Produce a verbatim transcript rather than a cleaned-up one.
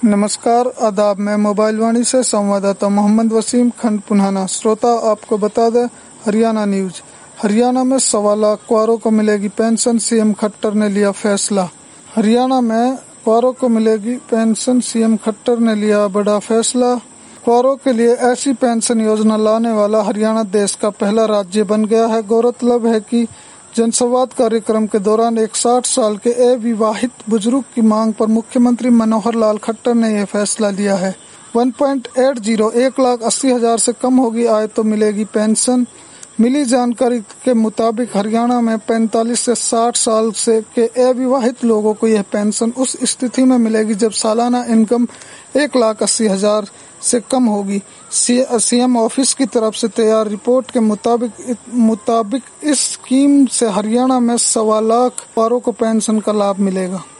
नमस्कार, आदाब। मैं मोबाइल वाणी से संवाददाता मोहम्मद वसीम खंड पुन्हाना। श्रोता, आपको बता दें, हरियाणा न्यूज। हरियाणा में सवा लाख क्वारों को मिलेगी पेंशन, सीएम खट्टर ने लिया फैसला। हरियाणा में क्वारों को मिलेगी पेंशन, सीएम खट्टर ने लिया बड़ा फैसला। क्वारों के लिए ऐसी पेंशन योजना लाने वाला हरियाणा देश का पहला राज्य बन गया है। गौरतलब है कि जनसंवाद कार्यक्रम के दौरान एक साठ साल के अविवाहित बुजुर्ग की मांग पर मुख्यमंत्री मनोहर लाल खट्टर ने यह फैसला लिया है। एक पॉइंट आठ शून्य एक लाख अस्सी हजार से कम होगी आय तो मिलेगी पेंशन। मिली जानकारी के मुताबिक हरियाणा में पैंतालीस से साठ साल से के अविवाहित लोगों को यह पेंशन उस स्थिति में मिलेगी जब सालाना इनकम एक लाख अस्सी हजार से कम होगी। सीएम ऑफिस की तरफ से तैयार रिपोर्ट के मुताबिक मुताबिक इस स्कीम से हरियाणा में सवा लाख क्वारों को पेंशन का लाभ मिलेगा।